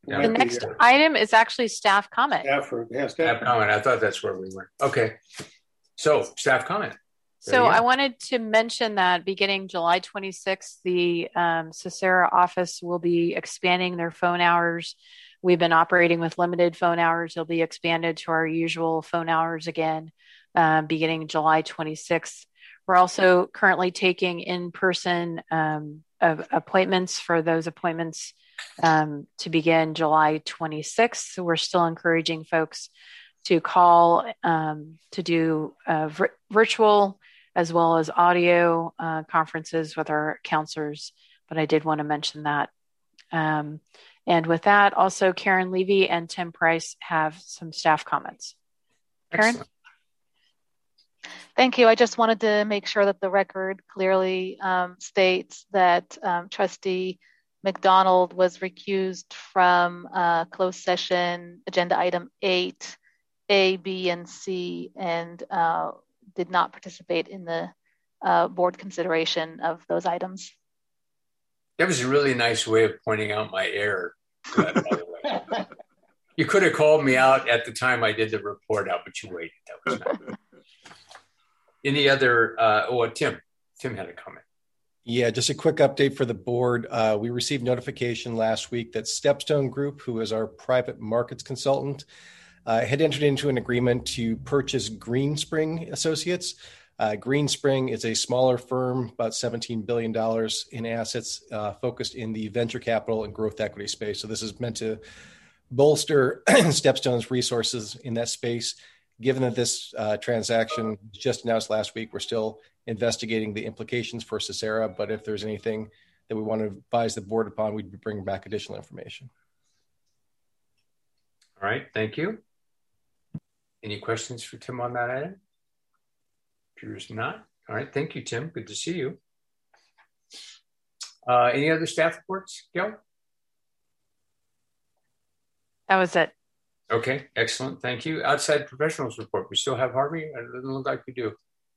Yeah. The next item is actually staff comment. Staff comment. I thought that's where we were. Okay. So staff comment. So I wanted to mention that beginning July 26th, the Cesara office will be expanding their phone hours. We've been operating with limited phone hours. They'll be expanded to our usual phone hours again, beginning July 26th. We're also currently taking in-person appointments for those appointments to begin July 26th. So we're still encouraging folks to call to do virtual as well as audio conferences with our counselors. But I did want to mention that. And with that, also Karen Levy and Tim Price have some staff comments. Karen? Excellent. Thank you. I just wanted to make sure that the record clearly states that Trustee McDonald was recused from closed session agenda item 8, A, B, and C, and did not participate in the board consideration of those items. That was a really nice way of pointing out my error. By the way. You could have called me out at the time I did the report out, but you waited. That was nice. Any other, Tim had a comment. Yeah, just a quick update for the board. We received notification last week that Stepstone Group, who is our private markets consultant, had entered into an agreement to purchase Greenspring Associates. Greenspring is a smaller firm, about $17 billion in assets, focused in the venture capital and growth equity space. So this is meant to bolster Stepstone's resources in that space. Given that this transaction was just announced last week, we're still investigating the implications for Cesara, but if there's anything that we want to advise the board upon, we'd be bringing back additional information. All right, thank you. Any questions for Tim on that item? Appears not. All right, thank you, Tim. Good to see you. Any other staff reports, Gail? That was it. Okay, excellent. Thank you. Outside professionals report. We still have Harvey? It doesn't look like we do.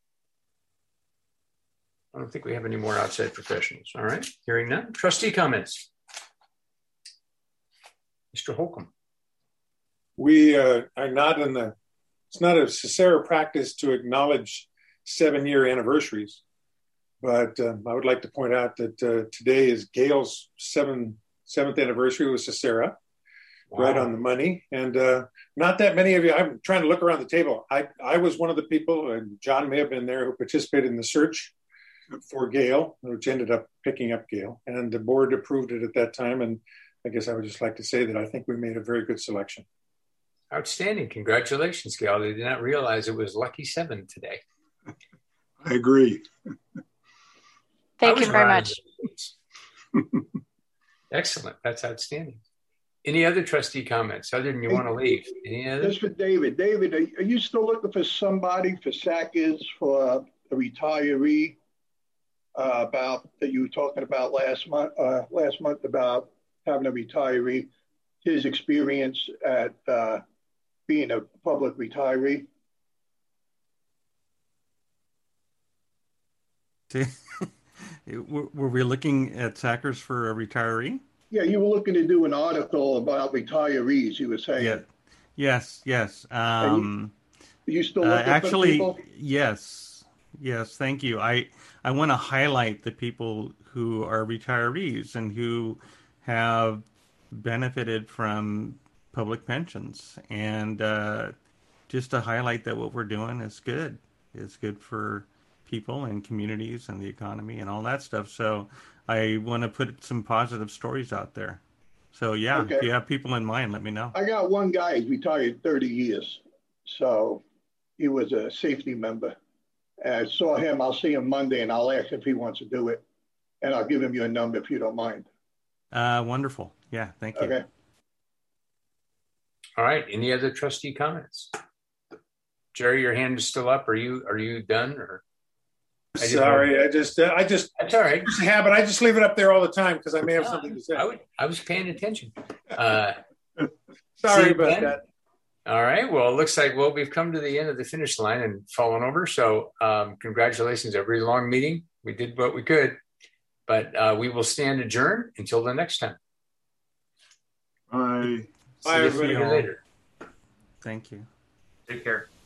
I don't think we have any more outside professionals. All right, hearing none. Trustee comments. Mr. Holcomb. We are not in the, it's not a Cesara practice to acknowledge 7-year anniversaries, but I would like to point out that today is Gail's seventh anniversary with Cesara. Wow. Right on the money. And not that many of you, I'm trying to look around the table. I was one of the people, and John may have been there, who participated in the search for Gail, which ended up picking up Gail. And the board approved it at that time. And I guess I would just like to say that I think we made a very good selection. Outstanding. Congratulations, Gail. I did not realize it was lucky 7 today. I agree. Thank you very much. Excellent. That's outstanding. Any other trustee comments other than you want to leave? Any other? Just for David. David, are you still looking for somebody for SACIS for a retiree about that you were talking about last month about having a retiree, his experience at being a public retiree? Were we looking at SACIS for a retiree? Yeah, you were looking to do an article about retirees, you were saying. Yeah. Yes. Are you still looking for people? Yes, thank you. I want to highlight the people who are retirees and who have benefited from public pensions. And just to highlight that what we're doing is good. It's good for people and communities and the economy and all that stuff. So I want to put some positive stories out there. So yeah, okay. If you have people in mind, let me know. I got one guy, he's retired 30 years. So he was a safety member. I saw him, I'll see him Monday and I'll ask if he wants to do it. And I'll give him your number if you don't mind. Wonderful. Yeah, thank you. Okay. All right, any other trustee comments? Jerry, your hand is still up. Are you done or? Sorry, I just that's all right. It's a habit. I just leave it up there all the time because I may have something to say. I was paying attention. Sorry about that. All right. Well, it looks like we've come to the end of the finish line and fallen over. So congratulations, a very long meeting. We did what we could, but we will stand adjourned until the next time. All right. Bye, everybody. See you later. Thank you. Take care.